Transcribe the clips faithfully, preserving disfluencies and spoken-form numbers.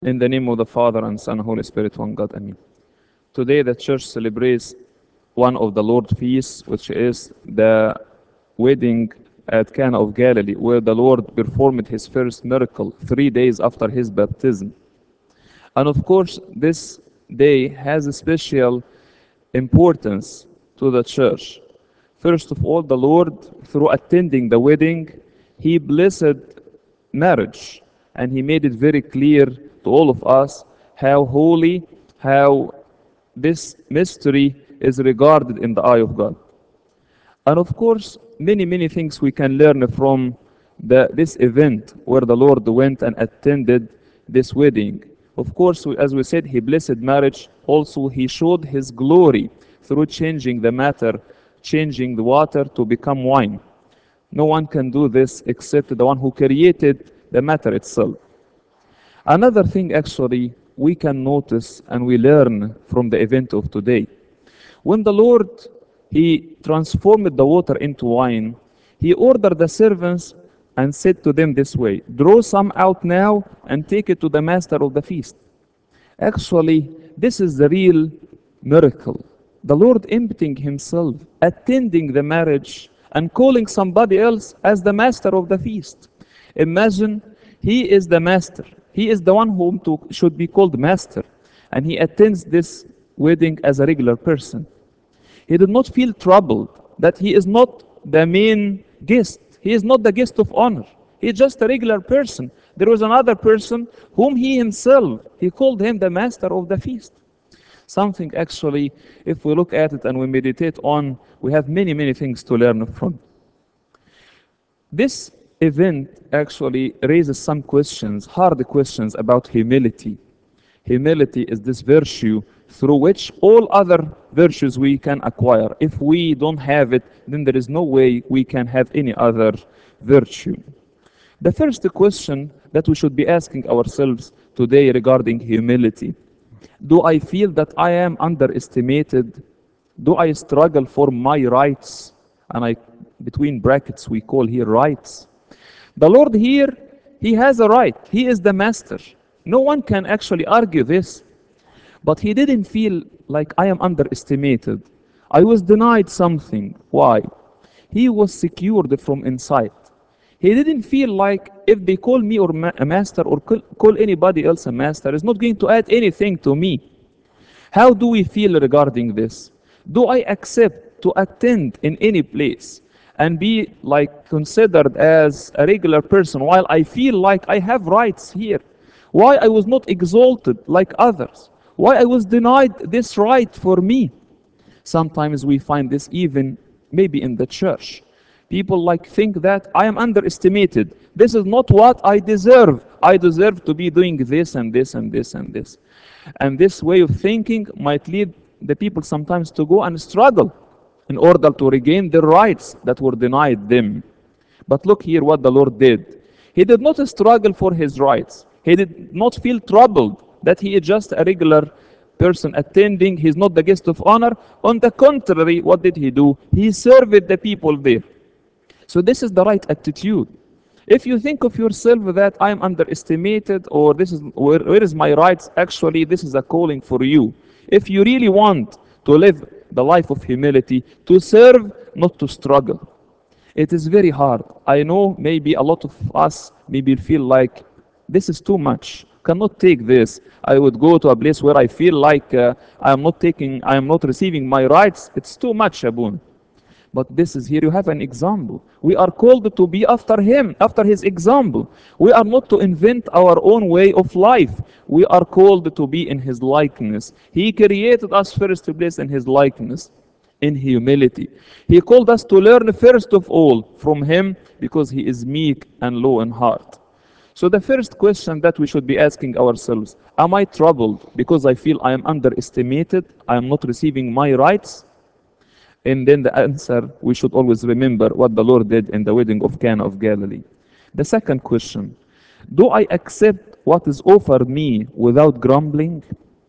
In the name of the Father and Son and Holy Spirit, one God, Amen. Today the church celebrates one of the Lord's feasts, which is the wedding at Cana of Galilee, where the Lord performed his first miracle three days after his baptism. And of course, this day has a special importance to the church. First of all, the Lord, through attending the wedding, he blessed marriage, and he made it very clear to all of us how holy, how this mystery is regarded in the eye of God. And of course, many, many things we can learn from the, this event where the Lord went and attended this wedding. Of course, we- as we said, he blessed marriage. Also, he showed his glory through changing the matter, changing the water to become wine. No one can do this except the one who created the matter itself. Another thing, actually, we can notice and we learn from the event of today. When the Lord he transformed the water into wine, he ordered the servants and said to them this way, draw some out now and take it to the master of the feast. Actually, this is the real miracle. The Lord emptying himself, attending the marriage, and calling somebody else as the master of the feast. Imagine he is the master. He is the one whom to, should be called master. And he attends this wedding as a regular person. He did not feel troubled that he is not the main guest. He is not the guest of honor. He is just a regular person. There was another person whom he himself, he called him the master of the feast. Something actually, if we look at it and we meditate on, we have many, many things to learn from. This event actually raises some questions, hard questions about humility. Humility is this virtue through which all other virtues we can acquire. If we don't have it, then there is no way we can have any other virtue. The first question that we should be asking ourselves today regarding humility, do I feel that I am underestimated? Do I struggle for my rights? And I, between brackets, we call here rights. The Lord here, he has a right. He is the master. No one can actually argue this. But he didn't feel like I am underestimated. I was denied something. Why? He was secured from inside. He didn't feel like if they call me or ma- a master or call, call anybody else a master, it's not going to add anything to me. How do we feel regarding this? Do I accept to attend in any place and be like considered as a regular person while I feel like I have rights here? Why I was not exalted like others? Why I was denied this right for me? Sometimes we find this even maybe in the church. People like think that I am underestimated. This is not what I deserve. I deserve to be doing this and this and this and this. And this way of thinking might lead the people sometimes to go and struggle in order to regain the rights that were denied them. But look here what the Lord did. He did not struggle for his rights. He did not feel troubled that he is just a regular person attending. He's not the guest of honor. On the contrary, what did he do? He served the people there. So this is the right attitude. If you think of yourself that I am underestimated or this is where, where is my rights, actually this is a calling for you. If you really want to live the life of humility, to serve, not to struggle. It is very hard. I know maybe a lot of us maybe feel like this is too much. Cannot take this. I would go to a place where I feel like uh, I am not taking, I am not receiving my rights. It's too much, Abun. But this is here you have an example. We are called to be after him, after his example. We are not to invent our own way of life. We are called to be in his likeness. He created us first place in his likeness, in humility. He called us to learn first of all from him because he is meek and low in heart. So the first question that we should be asking ourselves, am I troubled because I feel I am underestimated, I am not receiving my rights? And then the answer, we should always remember what the Lord did in the wedding of Cana of Galilee. The second question, do I accept what is offered me without grumbling?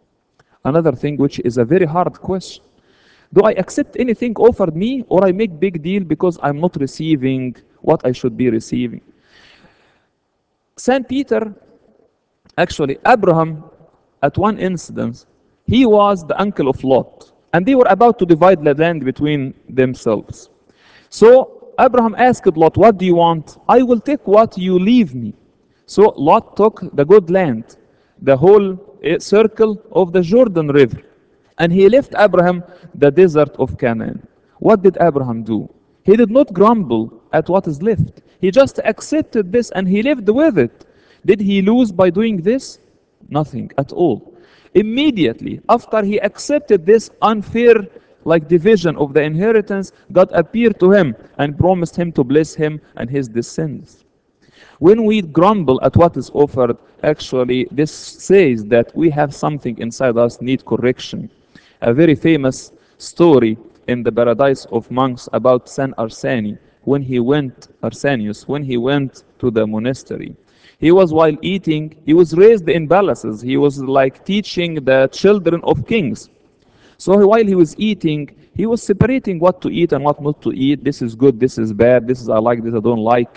Another thing which is a very hard question. Do I accept anything offered me or I make big deal because I'm not receiving what I should be receiving? Saint Peter, Actually, Abraham, at one incident, he was the uncle of Lot, and they were about to divide the land between themselves. So Abraham asked Lot, "What do you want? I will take what you leave me." So Lot took the good land, the whole eh, circle of the Jordan River, and he left Abraham the desert of Canaan. What did Abraham do? He did not grumble at what is left. He just accepted this and he lived with it. Did he lose by doing this? Nothing at all. Immediately after he accepted this unfair like division of the inheritance, God appeared to him and promised him to bless him and his descendants. When we grumble at what is offered, actually this says that we have something inside us need correction. A very famous story in the paradise of monks about Saint Arseni when he went, Arsenius, when he went to the monastery. He was while eating, he was raised in palaces. He was like teaching the children of kings. So while he was eating, he was separating what to eat and what not to eat. This is good, this is bad, this is I like, this I don't like.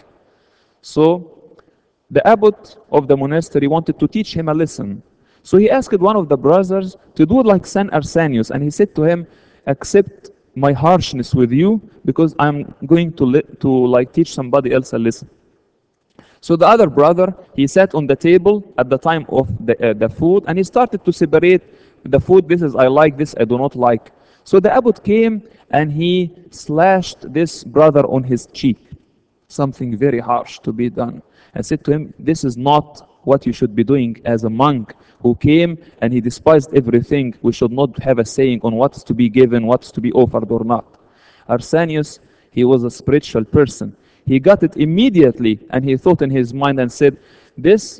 So the abbot of the monastery wanted to teach him a lesson. So he asked one of the brothers to do like Saint Arsenius, and he said to him, accept my harshness with you because I'm going to, li- to like teach somebody else a lesson. So the other brother, he sat on the table at the time of the, uh, the food, and he started to separate the food. This is I like, this I do not like. So the abbot came and he slashed this brother on his cheek, something very harsh to be done, and said to him, this is not what you should be doing as a monk who came and he despised everything. We should not have a saying on what's to be given, what's to be offered or not. Arsenius, he was a spiritual person. He got it immediately and he thought in his mind and said, this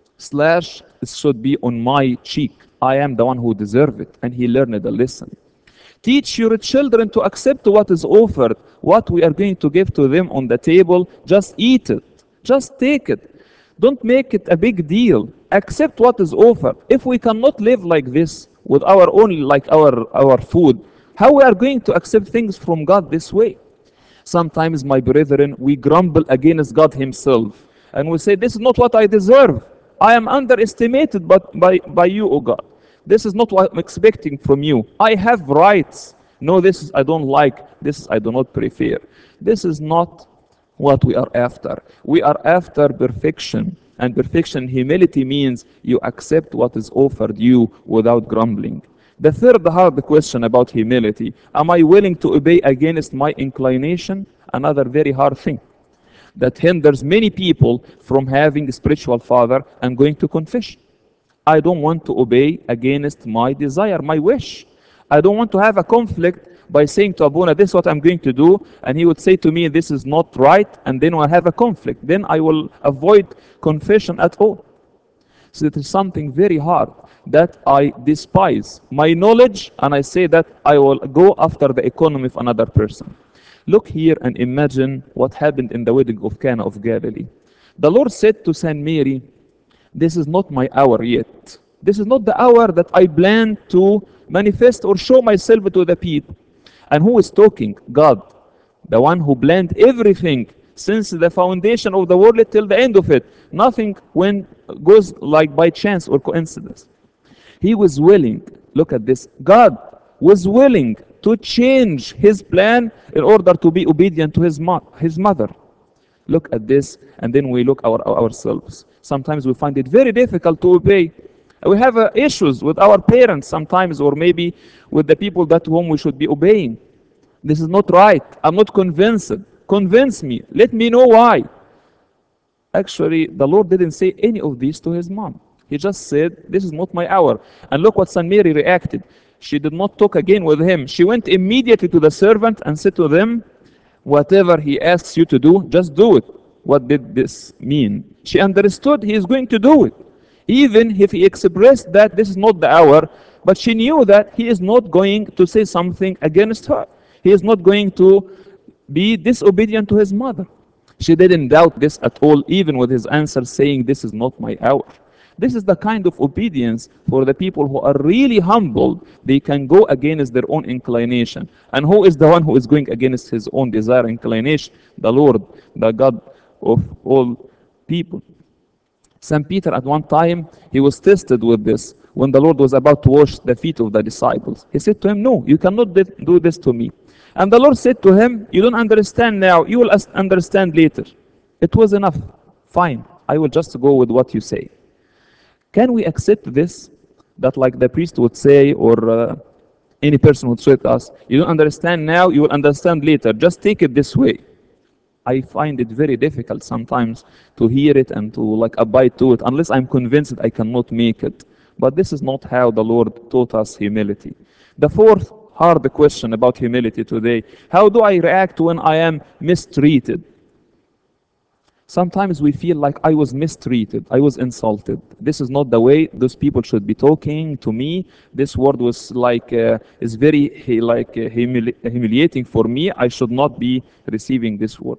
slash should be on my cheek. I am the one who deserve it. And he learned a lesson. Teach your children to accept what is offered, what we are going to give to them on the table. Just eat it. Just take it. Don't make it a big deal. Accept what is offered. If we cannot live like this with our own, like our, our food, how we are going to accept things from God this way? Sometimes, my brethren, we grumble against God himself. And we say, this is not what I deserve. I am underestimated but by, by you, O God. This is not what I'm expecting from you. I have rights. No, this is I don't like. This I do not prefer. This is not what we are after. We are after perfection. And perfection, humility means you accept what is offered you without grumbling. The third hard question about humility, am I willing to obey against my inclination? Another very hard thing that hinders many people from having a spiritual father and going to confession. I don't want to obey against my desire, my wish. I don't want to have a conflict by saying to Abuna, this is what I'm going to do, and he would say to me, this is not right, and then we'll have a conflict. Then I will avoid confession at all. So it is something very hard that I despise my knowledge, and I say that I will go after the economy of another person. Look here and imagine what happened in the wedding of Cana of Galilee. The Lord said to Saint Mary, this is not my hour yet. This is not the hour that I plan to manifest or show myself to the people. And who is talking? God, the one who planned everything since the foundation of the world till the end of it. Nothing when goes like by chance or coincidence. He was willing, look at this, God was willing to change his plan in order to be obedient to his, mo- his mother. Look at this, and then we look our, ourselves. Sometimes we find it very difficult to obey. We have uh, issues with our parents sometimes, or maybe with the people that whom we should be obeying. This is not right. I'm not convinced. Convince me. Let me know why. Actually, the Lord didn't say any of this to his mom. He just said, this is not my hour. And look what Saint Mary reacted. She did not talk again with him. She went immediately to the servant and said to them, whatever he asks you to do, just do it. What did this mean? She understood he is going to do it. Even if he expressed that this is not the hour, but she knew that he is not going to say something against her. He is not going to be disobedient to his mother. She didn't doubt this at all, even with his answer saying, this is not my hour. This is the kind of obedience for the people who are really humble. They can go against their own inclination. And who is the one who is going against his own desire, inclination? The Lord, the God of all people. Saint Peter, at one time, he was tested with this when the Lord was about to wash the feet of the disciples. He said to him, "No, you cannot di- do this to me." And the Lord said to him, "You don't understand now, you will as- understand later." It was enough. Fine, I will just go with what you say. Can we accept this? That, like the priest would say, or uh, any person would say to us, "You don't understand now, you will understand later. Just take it this way." I find it very difficult sometimes to hear it and to like abide to it unless I'm convinced I cannot make it. But this is not how the Lord taught us humility. The fourth hard question about humility today: how do I react when I am mistreated? Sometimes we feel like I was mistreated, I was insulted. This is not the way those people should be talking to me. This word was like uh, is very he- like uh, humili- humiliating for me. I should not be receiving this word.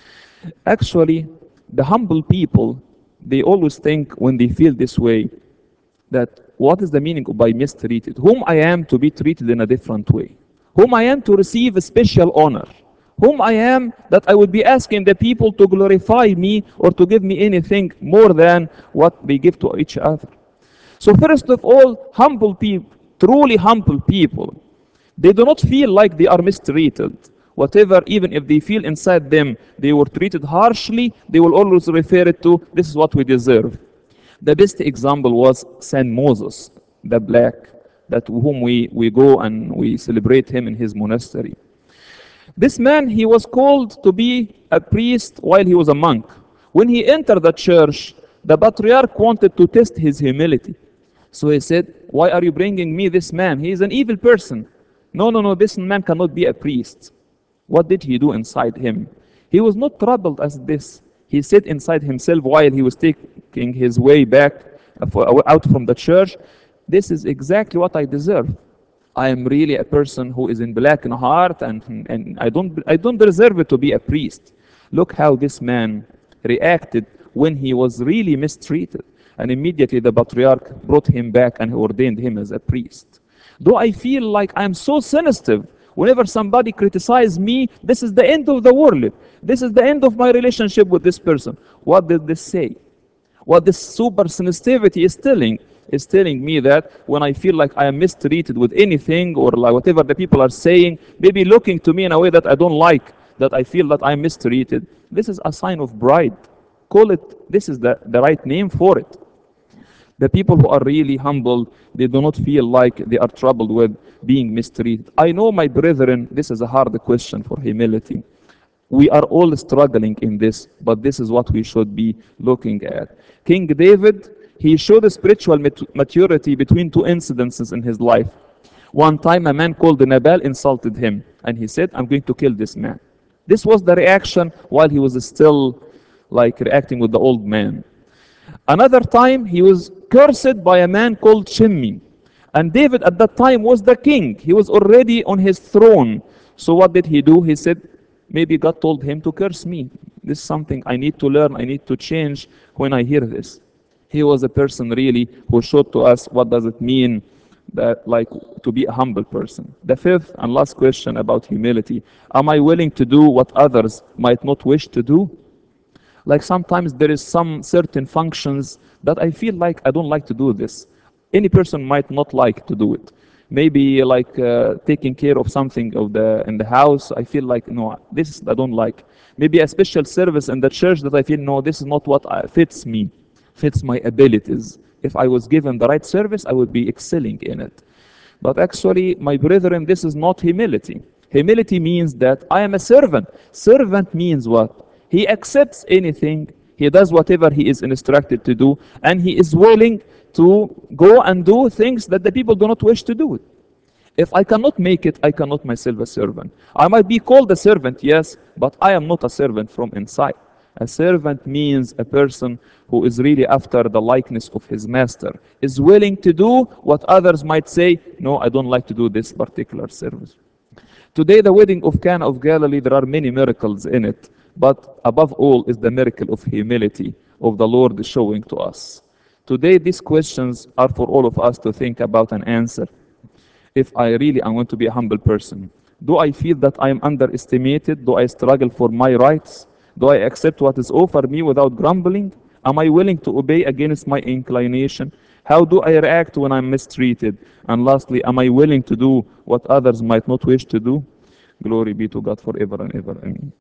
Actually, the humble people, they always think when they feel this way that what is the meaning of by mistreated? Whom I am to be treated in a different way? Whom I am to receive a special honor? Whom I am that I would be asking the people to glorify me or to give me anything more than what they give to each other? So first of all, humble people, truly humble people, they do not feel like they are mistreated. Whatever, even if they feel inside them they were treated harshly, they will always refer it to this is what we deserve. The best example was Saint Moses, the black, that whom we, we go and we celebrate him in his monastery. This man, he was called to be a priest while he was a monk. When he entered the church, the patriarch wanted to test his humility. So he said, "Why are you bringing me this man? He is an evil person. No, no, no, this man cannot be a priest." What did he do inside him? He was not troubled as this. He said inside himself while he was taking his way back uh, for- out from the church, "This is exactly what I deserve. I am really a person who is in black in heart, and, and I, don't, I don't deserve it to be a priest." Look how this man reacted when he was really mistreated. And immediately the patriarch brought him back and ordained him as a priest. Do I feel like I'm so sensitive whenever somebody criticizes me? This is the end of the world. This is the end of my relationship with this person. What did this say? What this super sensitivity is telling is telling me that when I feel like I am mistreated with anything or like whatever the people are saying, maybe looking to me in a way that I don't like, that I feel that I'm mistreated, this is a sign of pride. Call it, this is the, the right name for it. The people who are really humble, they do not feel like they are troubled with being mistreated. I know, my brethren, this is a hard question for humility. We are all struggling in this, but this is what we should be looking at. King David, he showed a spiritual mat- maturity between two incidences in his life. One time, a man called Nabal insulted him, and he said, "I'm going to kill this man." This was the reaction while he was still like reacting with the old man. Another time, he was cursed by a man called Shimei. And David at that time was the king. He was already on his throne. So what did he do? He said, maybe God told him to curse me. This is something I need to learn, I need to change when I hear this. He was a person really who showed to us what does it mean that like to be a humble person. The fifth and last question about humility: am I willing to do what others might not wish to do? Like sometimes there is some certain functions that I feel like I don't like to do this. Any person might not like to do it. Maybe like uh, taking care of something of the in the house. I feel like no, this I don't like. Maybe a special service in the church that I feel no, this is not what I, fits me, fits my abilities. If I was given the right service, I would be excelling in it. But actually, my brethren, this is not humility. Humility means that I am a servant. Servant means what? He accepts anything, he does whatever he is instructed to do, and he is willing to go and do things that the people do not wish to do. If I cannot make it, I cannot myself a servant. I might be called a servant, yes, but I am not a servant from inside. A servant means a person who is really after the likeness of his master, is willing to do what others might say, no, I don't like to do this particular service. Today, the wedding of Cana of Galilee, there are many miracles in it, but above all is the miracle of humility of the Lord showing to us. Today, these questions are for all of us to think about and answer. If I really I want to be a humble person, do I feel that I am underestimated? Do I struggle for my rights? Do I accept what is offered me without grumbling? Am I willing to obey against my inclination? How do I react when I'm mistreated? And lastly, am I willing to do what others might not wish to do? Glory be to God forever and ever. Amen.